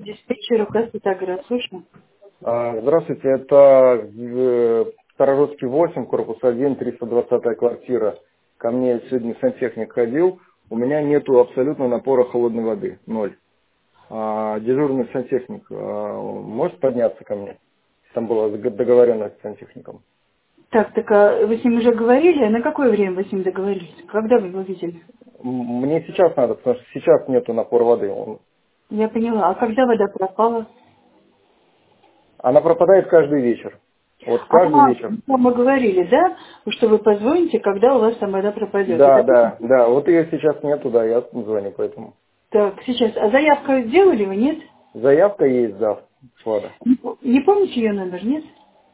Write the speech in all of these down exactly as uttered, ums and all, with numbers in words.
Диспетчер УК Светоград, слышно? А, Здравствуйте, это э, Старорусский восемь, корпус один, триста двадцатая квартира. Ко мне сегодня сантехник ходил, у меня нету абсолютно напора холодной воды, ноль. А, дежурный сантехник а, может подняться ко мне? Там была дог- договоренность с сантехником. Так, так а вы с ним уже говорили? А на какое время вы с ним договорились? Когда вы его видели? М, Мне сейчас надо, потому что сейчас нету напора воды. Он- Я поняла. А когда вода пропала? Она пропадает каждый вечер. Вот А, каждый вечер. мы говорили, да? Что вы позвоните, когда у вас там вода пропадет. Да, Это... да, да. Вот ее сейчас нету, да, я звоню поэтому. Так, сейчас. А заявку сделали вы, нет? Заявка есть, да, склада. Не по- не помните ее номер, нет?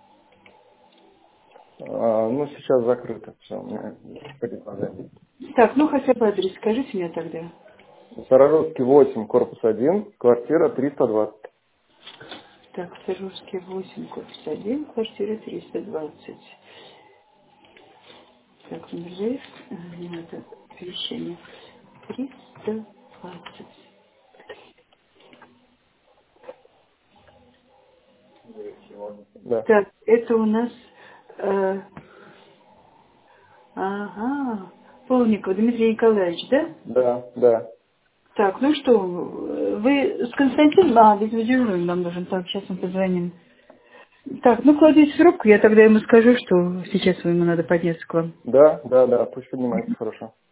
А, ну, сейчас закрыто. Все, у меня предположение. Так, ну хотя бы адрес скажите мне тогда. Старорусский восемь, корпус один, квартира триста двадцать. Так, Петербургский восемь, корпус один, квартира триста двадцать. Так, номер заявки. Ага, не надо помещение. триста двадцать. Да, Так, это у нас... э, ага, Полников Дмитрий Николаевич, да? да, да. Так, ну что, вы с Константином... А, видеодежурным нам нужен. Так, сейчас мы позвоним. Так, ну кладите трубку, я тогда ему скажу, что сейчас ему надо подняться к вам. Да, да, да, пусть поднимается, хорошо.